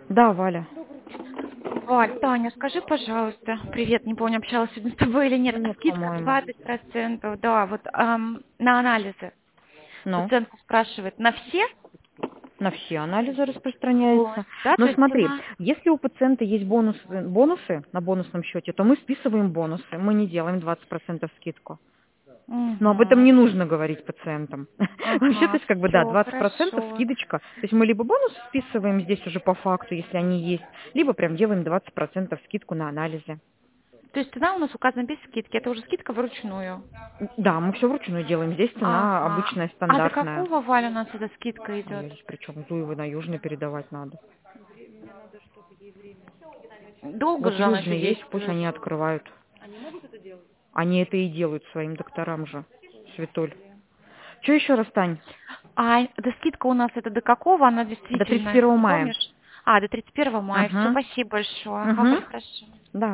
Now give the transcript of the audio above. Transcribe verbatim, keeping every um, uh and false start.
Да, Валя. Валь, Таня, скажи, пожалуйста, привет, не помню, общалась сегодня с тобой или нет, Нет, скидка по-моему. двадцать процентов, да, вот ам, на анализы. Ну, Пациентка спрашивает, на все на все анализы распространяется. полностью, да, то Но есть смотри, цена? если у пациента есть бонусы, бонусы на бонусном счете, то мы списываем бонусы. Мы не делаем двадцать процентов скидку. Но об этом Угу. не нужно говорить пациентам. Вообще, то Ага, есть, как бы, да, все, двадцать процентов хорошо. скидочка. То есть мы либо бонусы списываем здесь уже по факту, если они есть, либо прям делаим двадцать процентов скидку на анализы. То есть цена у нас указана без скидки, это уже скидка вручную. Да, мы все вручную делаем. Здесь цена Ага. обычная, А до стандартная. какого, Валя, у нас эта скидка А я идет? здесь причем Зуева на Южный передавать надо. Долго Вот же она еще Южный есть, пусть действует? они открывают. Они это и делают своим докторам же, Светуль. Что еще раз, Тань? А да скидка у нас это до какого? Она До тридцать действительно, первого не мая. помнишь? А, до тридцать первого мая. Все, Угу. спасибо большое. Ага, Угу. Валь, хорошо. Да.